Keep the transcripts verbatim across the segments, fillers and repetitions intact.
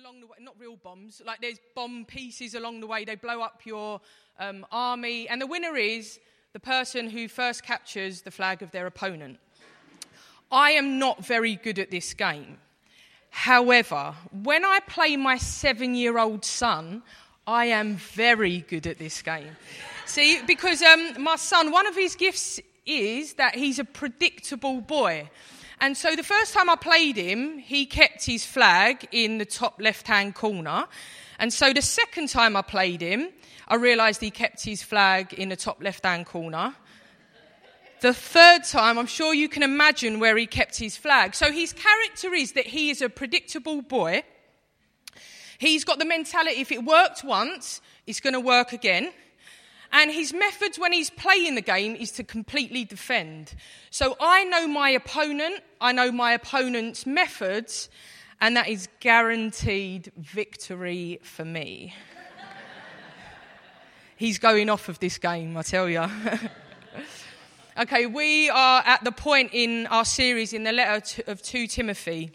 along the way, not real bombs, like there's bomb pieces along the way. They blow up your um, army. And the winner is the person who first captures the flag of their opponent. I am not very good at this game. However, when I play my seven-year-old son, I am very good at this game. See, because um, my son, one of his gifts is that he's a predictable boy. And so the first time I played him, he kept his flag in the top left-hand corner. And so the second time I played him, I realised he kept his flag in the top left-hand corner. The third time, I'm sure you can imagine where he kept his flag. So his character is that he is a predictable boy. He's got the mentality, if it worked once, it's going to work again. And his methods when he's playing the game is to completely defend. So I know my opponent, I know my opponent's methods, and that is guaranteed victory for me. He's going off of this game, I tell you. Okay, we are at the point in our series in the letter of Second Timothy,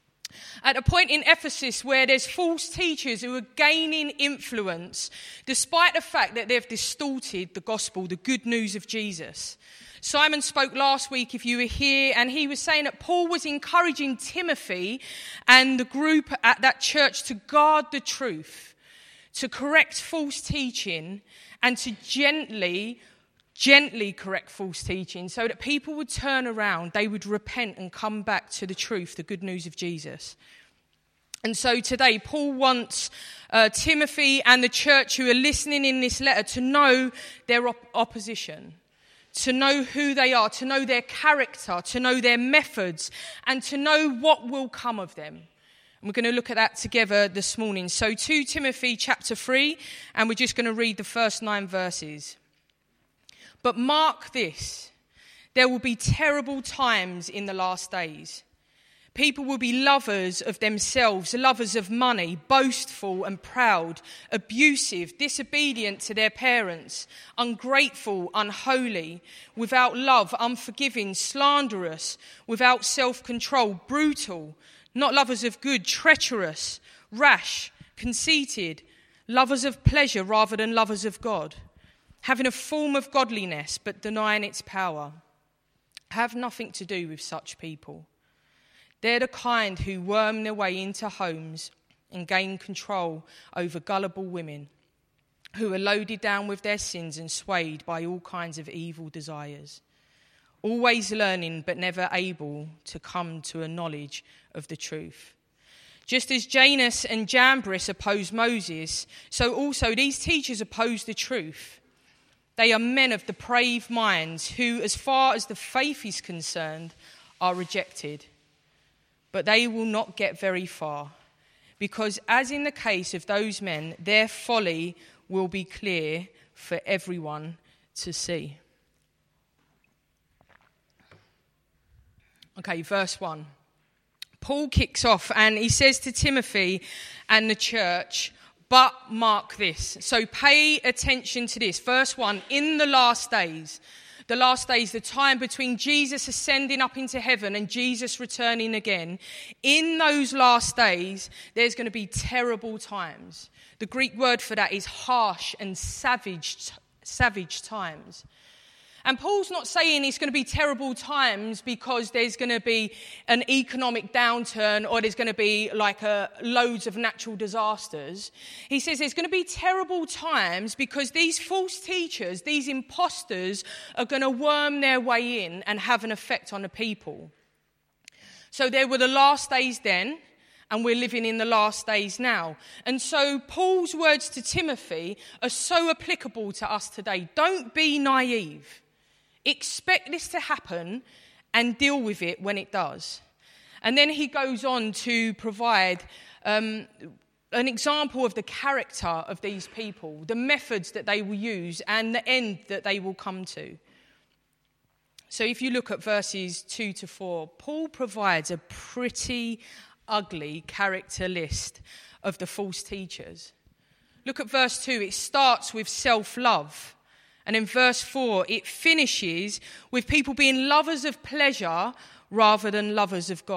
at a point in Ephesus where there's false teachers who are gaining influence despite the fact that they've distorted the gospel, the good news of Jesus. Simon spoke last week, if you were here, and he was saying that Paul was encouraging Timothy and the group at that church to guard the truth, to correct false teaching, and to gently Gently correct false teaching so that people would turn around, they would repent and come back to the truth, the good news of Jesus. And so today, Paul wants uh, Timothy and the church who are listening in this letter to know their op- opposition, to know who they are, to know their character, to know their methods, and to know what will come of them. And we're going to look at that together this morning. So Second Timothy chapter three, and we're just going to read the first nine verses. But mark this, there will be terrible times in the last days. People will be lovers of themselves, lovers of money, boastful and proud, abusive, disobedient to their parents, ungrateful, unholy, without love, unforgiving, slanderous, without self-control, brutal, not lovers of good, treacherous, rash, conceited, lovers of pleasure rather than lovers of God, having a form of godliness but denying its power. Have nothing to do with such people. They're the kind who worm their way into homes and gain control over gullible women who are loaded down with their sins and swayed by all kinds of evil desires, always learning but never able to come to a knowledge of the truth. Just as Janus and Jambres opposed Moses, so also these teachers oppose the truth. They are men of depraved minds who, as far as the faith is concerned, are rejected. But they will not get very far, because as in the case of those men, their folly will be clear for everyone to see. Okay, verse one. Paul kicks off and he says to Timothy and the church, but mark this. So pay attention to this. Verse one, in the last days, the last days, the time between Jesus ascending up into heaven and Jesus returning again, in those last days, there's going to be terrible times. The Greek word for that is harsh and savage, savage times. And Paul's not saying it's going to be terrible times because there's going to be an economic downturn or there's going to be like a, loads of natural disasters. He says there's going to be terrible times because these false teachers, these imposters, are going to worm their way in and have an effect on the people. So there were the last days then, and we're living in the last days now. And so Paul's words to Timothy are so applicable to us today. Don't be naive. Expect this to happen and deal with it when it does. And then he goes on to provide um, an example of the character of these people, the methods that they will use and the end that they will come to. So if you look at verses two to four, Paul provides a pretty ugly character list of the false teachers. Look at verse two. It starts with self-love. And in verse four, it finishes with people being lovers of pleasure rather than lovers of God.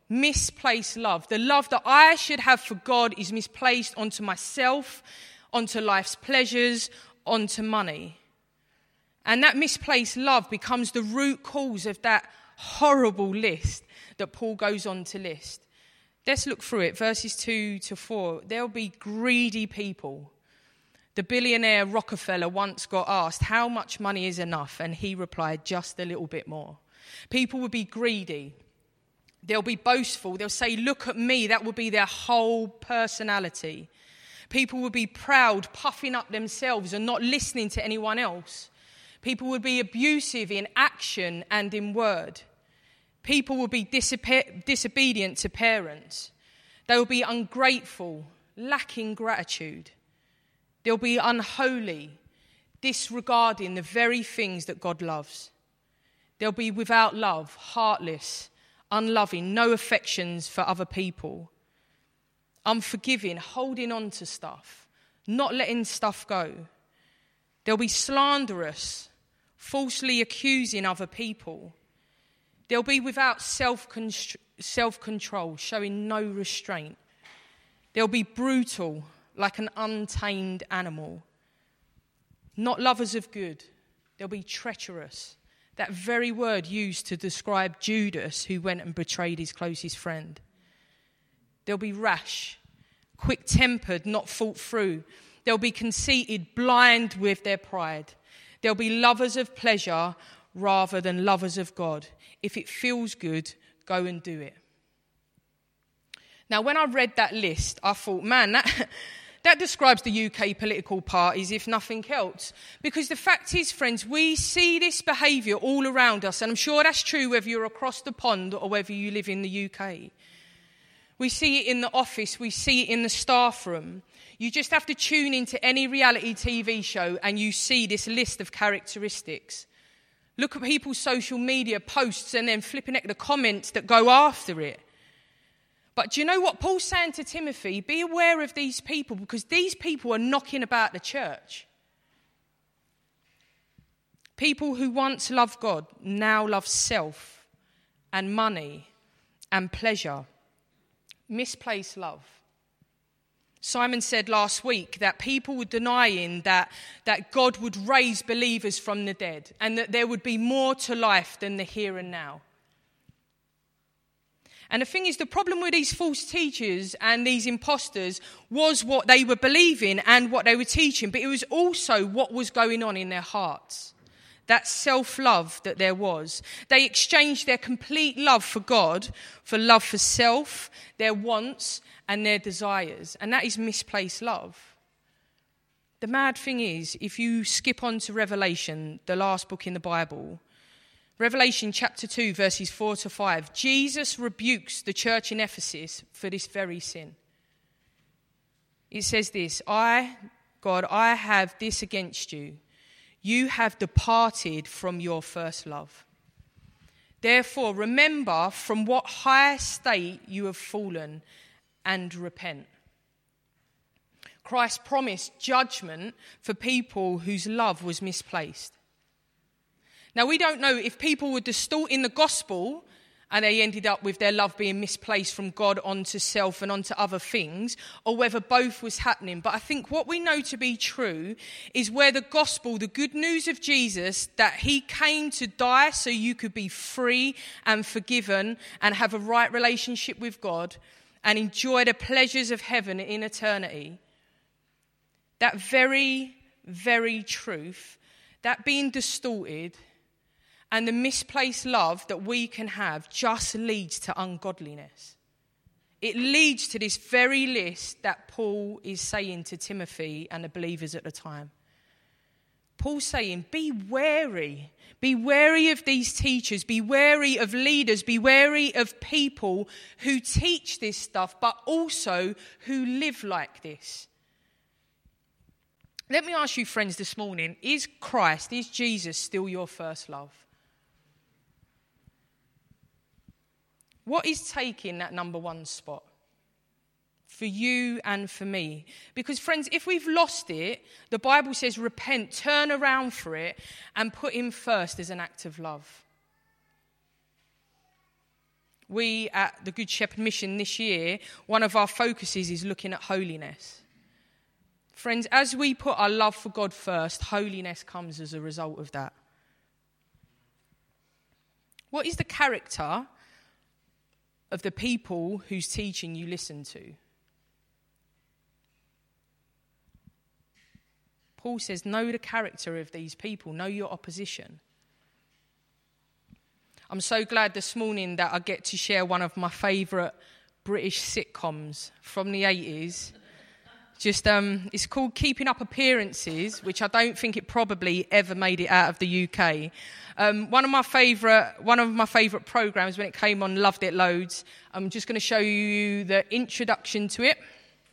Misplaced love. The love that I should have for God is misplaced onto myself, onto life's pleasures, onto money. And that misplaced love becomes the root cause of that horrible list that Paul goes on to list. Let's look through it, verses two to four. There'll be greedy people. The billionaire Rockefeller once got asked, how much money is enough? And he replied, just a little bit more. People will be greedy. They'll be boastful. They'll say, look at me. That will be their whole personality. People will be proud, puffing up themselves and not listening to anyone else. People will be abusive in action and in word. People will be disobe- disobedient to parents. They will be ungrateful, lacking gratitude. They'll be unholy, disregarding the very things that God loves. They'll be without love, heartless, unloving, no affections for other people, unforgiving, holding on to stuff, not letting stuff go. They'll be slanderous, falsely accusing other people. They'll be without self-control, self-control, showing no restraint. They'll be brutal, like an untamed animal. Not lovers of good. They'll be treacherous. That very word used to describe Judas, who went and betrayed his closest friend. They'll be rash, quick-tempered, not thought through. They'll be conceited, blind with their pride. They'll be lovers of pleasure rather than lovers of God. If it feels good, go and do it. Now, when I read that list, I thought, man, that... That describes the U K political parties, if nothing else. Because the fact is, friends, we see this behaviour all around us. And I'm sure that's true whether you're across the pond or whether you live in the U K. We see it in the office. We see it in the staff room. You just have to tune into any reality T V show and you see this list of characteristics. Look at people's social media posts and then flipping at the comments that go after it. But do you know what Paul's saying to Timothy? Be aware of these people, because these people are knocking about the church. People who once loved God now love self and money and pleasure. Misplaced love. Simon said last week that people were denying that, that God would raise believers from the dead and that there would be more to life than the here and now. And the thing is, the problem with these false teachers and these imposters was what they were believing and what they were teaching, but it was also what was going on in their hearts. That self-love that there was. They exchanged their complete love for God for love for self, their wants and their desires. And that is misplaced love. The mad thing is, if you skip on to Revelation, the last book in the Bible, Revelation chapter two, verses four to five, Jesus rebukes the church in Ephesus for this very sin. It says this, I, God, I have this against you. You have departed from your first love. Therefore, remember from what high state you have fallen and repent. Christ promised judgment for people whose love was misplaced. Now, we don't know if people were distorting the gospel and they ended up with their love being misplaced from God onto self and onto other things, or whether both was happening. But I think what we know to be true is where the gospel, the good news of Jesus, that he came to die so you could be free and forgiven and have a right relationship with God and enjoy the pleasures of heaven in eternity. That very, very truth, that being distorted and the misplaced love that we can have just leads to ungodliness. It leads to this very list that Paul is saying to Timothy and the believers at the time. Paul's saying, be wary. Be wary of these teachers. Be wary of leaders. Be wary of people who teach this stuff, but also who live like this. Let me ask you, friends, this morning, is Christ, is Jesus still your first love? What is taking that number one spot for you and for me? Because, friends, if we've lost it, the Bible says repent, turn around for it, and put him first as an act of love. we at the Good Shepherd Mission this year, one of our focuses is looking at holiness. Friends, as we put our love for God first, holiness comes as a result of that. What is the character of the people whose teaching you listen to? Paul says, know the character of these people, know your opposition. I'm so glad this morning that I get to share one of my favourite British sitcoms from the eighties. Just um, it's called Keeping Up Appearances, which I don't think it probably ever made it out of the U K. Um, one of my favourite one of my favourite programmes when it came on, loved it loads. I'm just going to show you the introduction to it.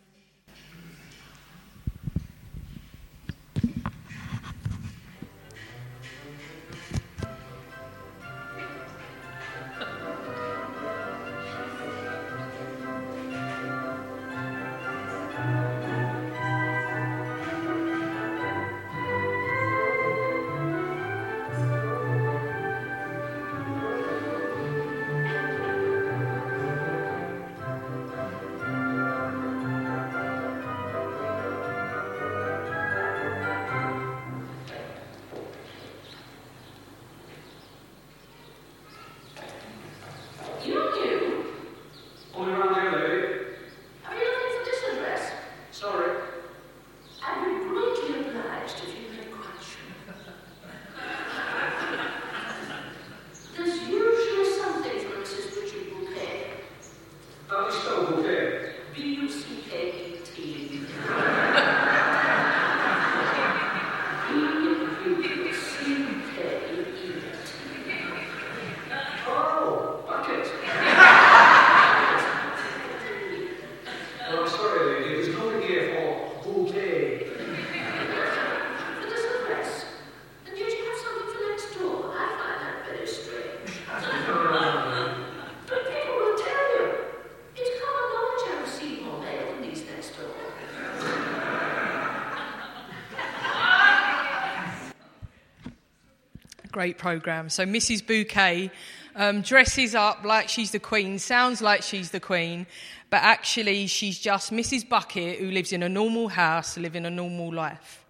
Great programme. So Missus Bouquet um, dresses up like she's the Queen, sounds like she's the Queen, but actually she's just Missus Bucket who lives in a normal house, living a normal life.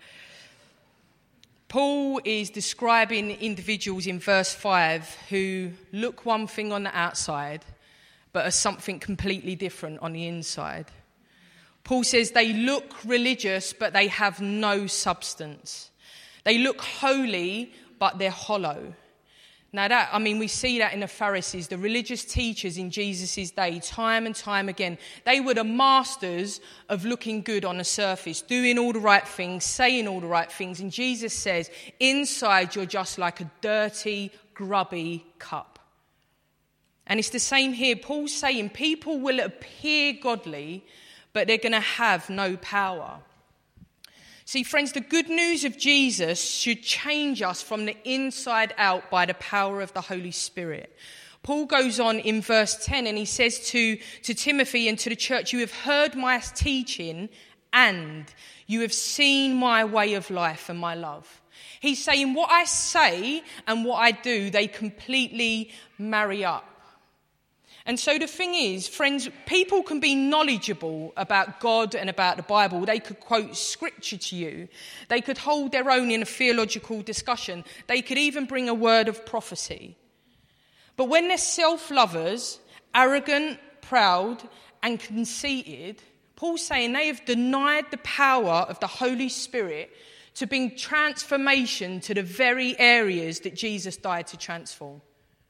Paul is describing individuals in verse five who look one thing on the outside, but are something completely different on the inside. Paul says they look religious, but they have no substance. They look holy, but they're hollow. Now that, I mean, we see that in the Pharisees, the religious teachers in Jesus' day, time and time again. They were the masters of looking good on the surface, doing all the right things, saying all the right things. And Jesus says, inside you're just like a dirty, grubby cup. And it's the same here. Paul's saying people will appear godly, but they're going to have no power. See, friends, the good news of Jesus should change us from the inside out by the power of the Holy Spirit. Paul goes on in verse ten and he says to, to Timothy and to the church, you have heard my teaching and you have seen my way of life and my love. He's saying what I say and what I do, they completely marry up. And so the thing is, friends, people can be knowledgeable about God and about the Bible. They could quote scripture to you. They could hold their own in a theological discussion. They could even bring a word of prophecy. But when they're self-lovers, arrogant, proud, and conceited, Paul's saying they have denied the power of the Holy Spirit to bring transformation to the very areas that Jesus died to transform.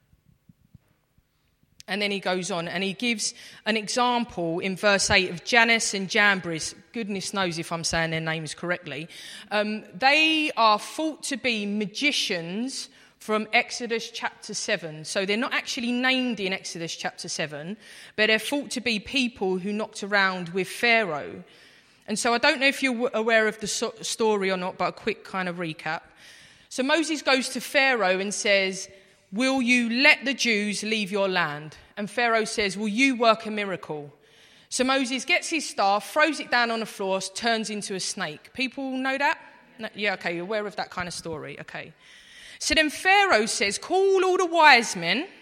And then he goes on and he gives an example in verse eight of Jannes and Jambres. Goodness knows if I'm saying their names correctly. Um, they are thought to be magicians from Exodus chapter seven. So they're not actually named in Exodus chapter seven, but they're thought to be people who knocked around with Pharaoh. And so I don't know if you're aware of the so- story or not, but a quick kind of recap. So Moses goes to Pharaoh and says, will you let the Jews leave your land? And Pharaoh says, will you work a miracle? So Moses gets his staff, throws it down on the floor, turns into a snake. People know that? No, yeah, okay, you're aware of that kind of story. Okay. So then Pharaoh says, call all the wise men,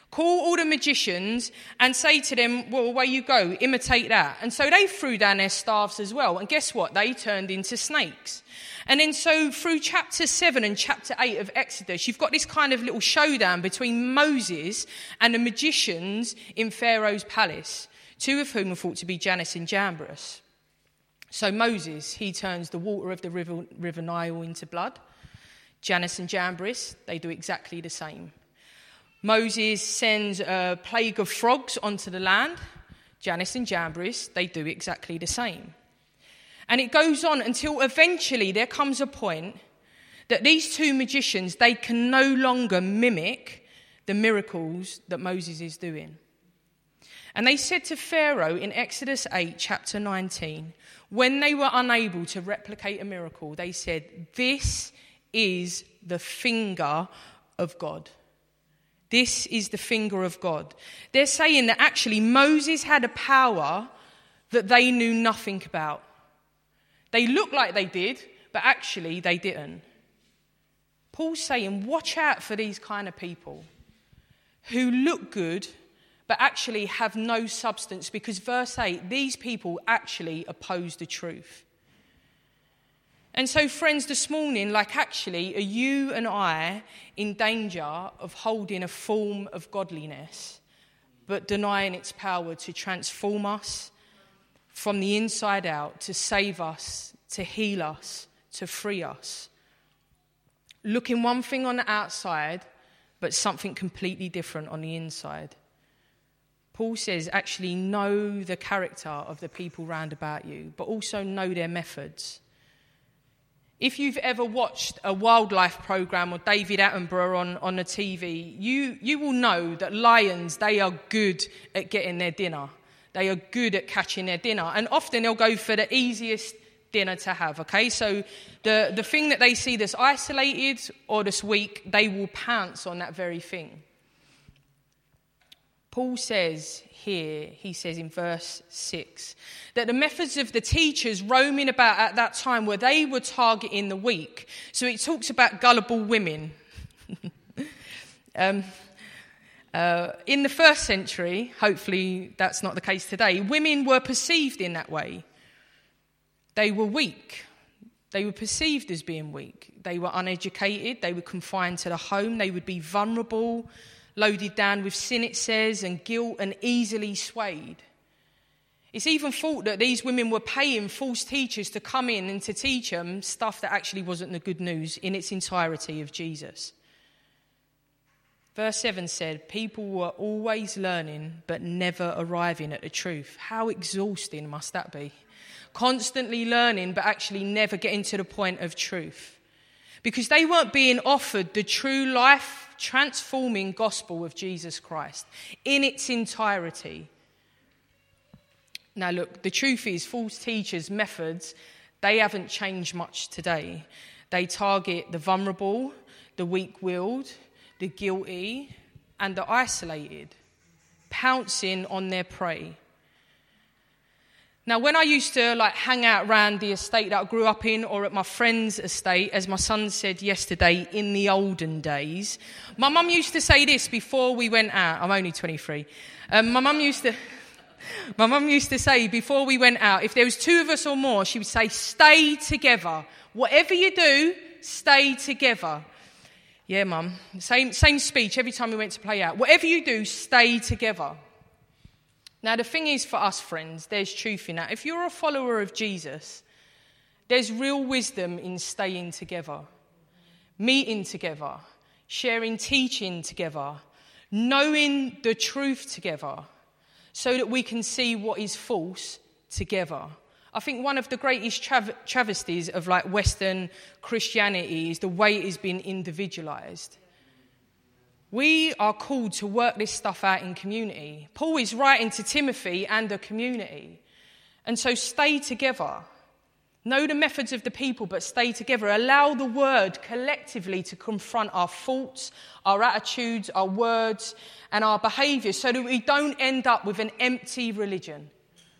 Call all the magicians and say to them, well, away you go, imitate that. And so they threw down their staffs as well. And guess what? They turned into snakes. And then so through chapter seven and chapter eight of Exodus, you've got this kind of little showdown between Moses and the magicians in Pharaoh's palace, two of whom are thought to be Jannes and Jambres. So Moses, he turns the water of the river, river Nile into blood. Jannes and Jambres, they do exactly the same. Moses sends a plague of frogs onto the land. Jannes and Jambres, they do exactly the same. And it goes on until eventually there comes a point that these two magicians, they can no longer mimic the miracles that Moses is doing. And they said to Pharaoh in Exodus eight, chapter nineteen, when they were unable to replicate a miracle, they said, this is the finger of God. This is the finger of God. They're saying that actually Moses had a power that they knew nothing about. They looked like they did, but actually they didn't. Paul's saying, watch out for these kind of people who look good, but actually have no substance, because verse eight, these people actually oppose the truth. And so, friends, this morning, like actually, are you and I in danger of holding a form of godliness, but denying its power to transform us from the inside out, to save us, to heal us, to free us? Looking one thing on the outside, but something completely different on the inside. Paul says, actually know the character of the people round about you, but also know their methods. If you've ever watched a wildlife program or David Attenborough on, on the T V, you, you will know that lions, they are good at getting their dinner. They are good at catching their dinner. And often they'll go for the easiest dinner to have, okay? So the, the thing that they see that's isolated or that's weak, they will pounce on that very thing. Paul says here, he says in verse six, that the methods of the teachers roaming about at that time where they were targeting the weak. So it talks about gullible women. um, uh, in the first century, hopefully that's not the case today, women were perceived in that way. They were weak. They were perceived as being weak. They were uneducated. They were confined to the home. They would be vulnerable, loaded down with sin, it says, and guilt, and easily swayed. It's even thought that these women were paying false teachers to come in and to teach them stuff that actually wasn't the good news in its entirety of Jesus. Verse seven said, people were always learning but never arriving at the truth. How exhausting must that be? Constantly learning but actually never getting to the point of truth. Because they weren't being offered the true life transforming gospel of Jesus Christ in its entirety. Now look, the truth is false teachers' methods, they haven't changed much today. They target the vulnerable, the weak-willed, the guilty, and the isolated, pouncing on their prey. Now, when I used to like hang out around the estate that I grew up in, or at my friend's estate, as my son said yesterday, in the olden days, my mum used to say this before we went out. I'm only twenty-three. Um, my mum used to, my mum used to say before we went out, if there was two of us or more, she would say, "Stay together. Whatever you do, stay together." Yeah, mum. Same same speech every time we went to play out. Whatever you do, stay together. Now, the thing is for us, friends, there's truth in that. If you're a follower of Jesus, there's real wisdom in staying together, meeting together, sharing teaching together, knowing the truth together, so that we can see what is false together. I think one of the greatest trav- travesties of like Western Christianity is the way it has been individualized. We are called to work this stuff out in community. Paul is writing to Timothy and a community. And so stay together. Know the methods of the people, but stay together. Allow the word collectively to confront our thoughts, our attitudes, our words, and our behaviours, so that we don't end up with an empty religion.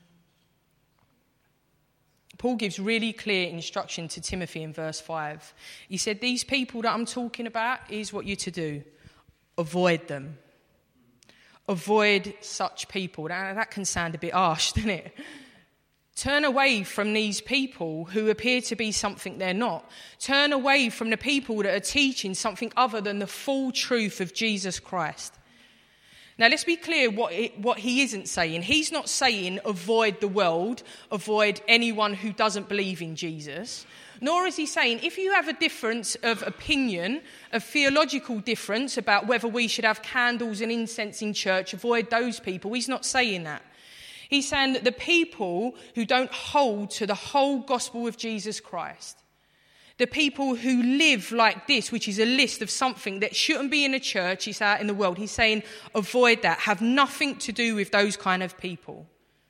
Paul gives really clear instruction to Timothy in verse five. He said, these people that I'm talking about, here's what you're to do. Avoid them. avoid such people. Now, that can sound a bit harsh, doesn't it? Turn away from these people who appear to be something they're not. Turn away from the people that are teaching something other than the full truth of Jesus Christ. Now, let's be clear what, it, what he isn't saying. He's not saying avoid the world, avoid anyone who doesn't believe in Jesus. Nor is he saying if you have a difference of opinion, a theological difference about whether we should have candles and incense in church, avoid those people. He's not saying that. He's saying that the people who don't hold to the whole gospel of Jesus Christ, the people who live like this, which is a list of something that shouldn't be in a church, it's out in the world. He's saying avoid that. Have nothing to do with those kind of people.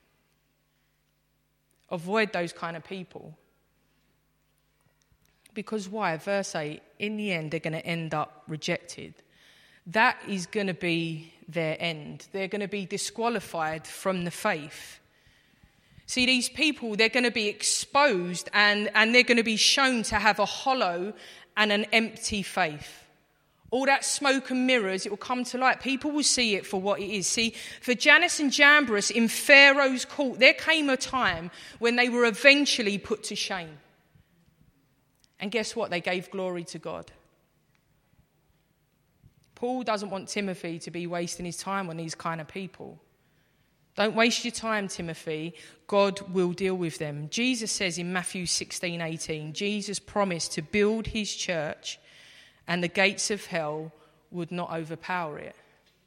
Avoid those kind of people. Because why? Verse eight, in the end, they're going to end up rejected. That is going to be their end. They're going to be disqualified from the faith. See, these people, they're going to be exposed and, and they're going to be shown to have a hollow and an empty faith. All that smoke and mirrors, it will come to light. People will see it for what it is. See, for Jannes and Jambres in Pharaoh's court, there came a time when they were eventually put to shame. And guess what? They gave glory to God. Paul doesn't want Timothy to be wasting his time on these kind of people. Don't waste your time, Timothy. God will deal with them. Jesus says in Matthew sixteen eighteen, Jesus promised to build his church and the gates of hell would not overpower it.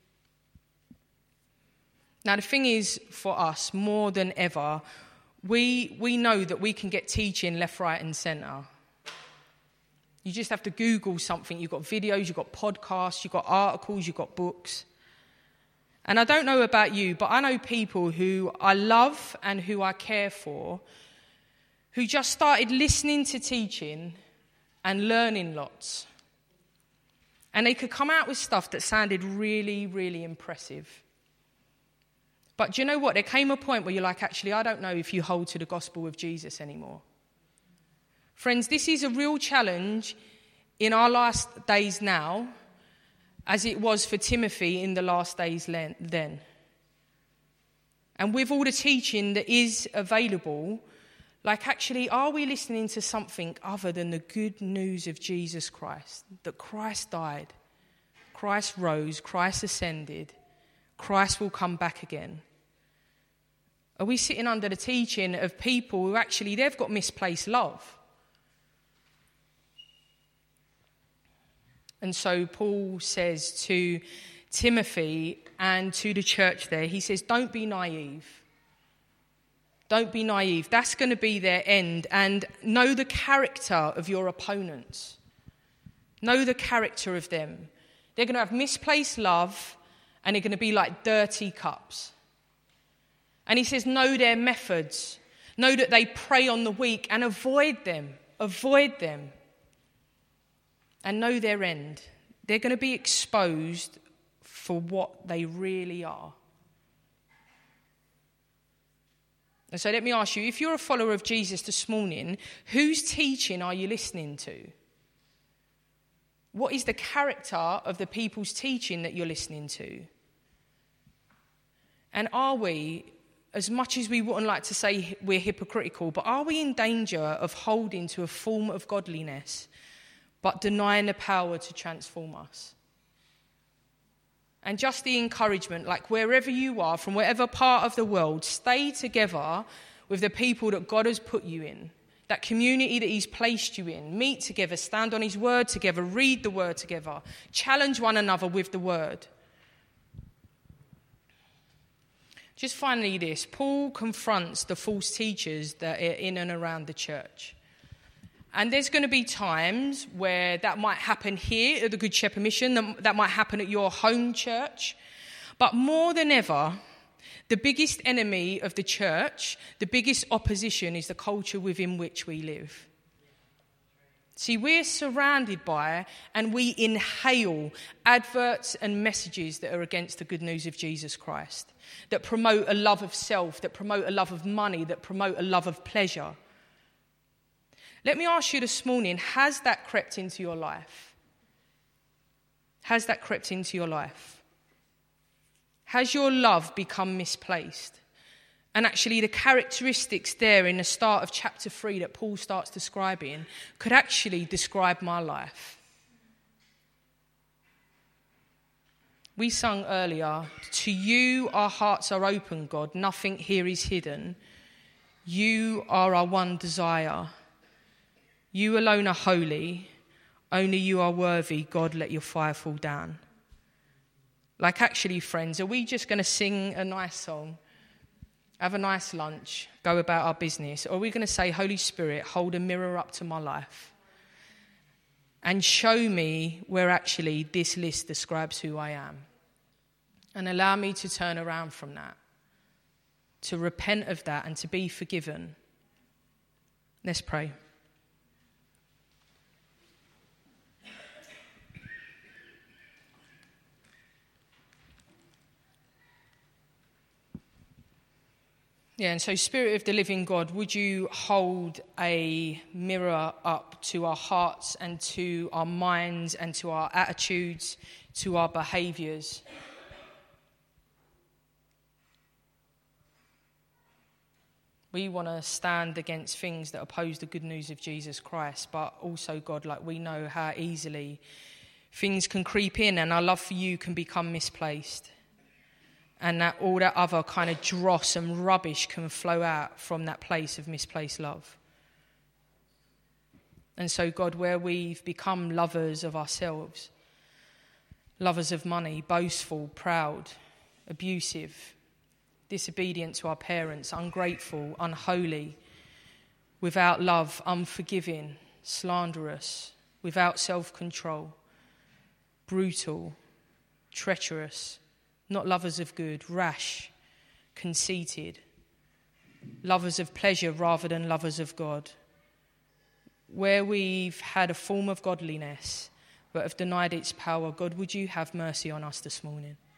Now, the thing is, for us, more than ever, we, we know that we can get teaching left, right and centre. You just have to Google something. You've got videos, you've got podcasts, you've got articles, you've got books. And I don't know about you, but I know people who I love and who I care for who just started listening to teaching and learning lots. And they could come out with stuff that sounded really, really impressive. But do you know what? There came a point where you're like, actually, I don't know if you hold to the gospel of Jesus anymore. Friends, this is a real challenge in our last days now, as it was for Timothy in the last days then. And with all the teaching that is available, like actually, are we listening to something other than the good news of Jesus Christ? That Christ died, Christ rose, Christ ascended, Christ will come back again. Are we sitting under the teaching of people who actually, they've got misplaced love? And so Paul says to Timothy and to the church there, he says, don't be naive. Don't be naive. That's going to be their end. And know the character of your opponents. Know the character of them. They're going to have misplaced love and they're going to be like dirty cups. And he says, know their methods. Know that they prey on the weak and avoid them. Avoid them. And know their end. They're going to be exposed for what they really are. And so let me ask you, if you're a follower of Jesus this morning, whose teaching are you listening to? What is the character of the people's teaching that you're listening to? And are we, as much as we wouldn't like to say we're hypocritical, but are we in danger of holding to a form of godliness but denying the power to transform us? And just the encouragement, like wherever you are, from whatever part of the world, stay together with the people that God has put you in, that community that he's placed you in. Meet together, stand on his word together, read the word together, challenge one another with the word. Just finally this, Paul confronts the false teachers that are in and around the church. And there's going to be times where that might happen here at the Good Shepherd Mission, that might happen at your home church. But more than ever, the biggest enemy of the church, the biggest opposition is the culture within which we live. See, we're surrounded by and we inhale adverts and messages that are against the good news of Jesus Christ, that promote a love of self, that promote a love of money, that promote a love of pleasure. Let me ask you this morning, has that crept into your life? Has that crept into your life? Has your love become misplaced? And actually the characteristics there in the start of chapter three that Paul starts describing could actually describe my life. We sung earlier, to you our hearts are open, God, nothing here is hidden. You are our one desire. You alone are holy, only you are worthy, God, let your fire fall down. Like actually, friends, are we just going to sing a nice song, have a nice lunch, go about our business? Or are we going to say, Holy Spirit, hold a mirror up to my life and show me where actually this list describes who I am? And allow me to turn around from that, to repent of that and to be forgiven. Let's pray. Yeah, and so Spirit of the living God, would you hold a mirror up to our hearts and to our minds and to our attitudes, to our behaviours? We want to stand against things that oppose the good news of Jesus Christ, but also, God, like we know how easily things can creep in and our love for you can become misplaced. And that all that other kind of dross and rubbish can flow out from that place of misplaced love. And so, God, where we've become lovers of ourselves, lovers of money, boastful, proud, abusive, disobedient to our parents, ungrateful, unholy, without love, unforgiving, slanderous, without self-control, brutal, treacherous, not lovers of good, rash, conceited, lovers of pleasure rather than lovers of God. Where we've had a form of godliness but have denied its power, God, would you have mercy on us this morning?